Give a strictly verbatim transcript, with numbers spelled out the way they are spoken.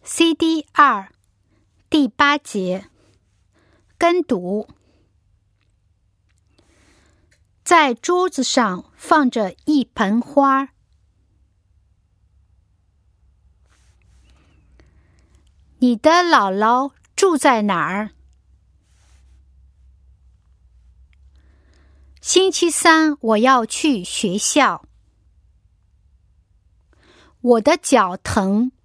C D 二第八节跟读。在桌子上放着一盆花。你的姥姥住在哪儿？星期三我要去学校。我的脚疼。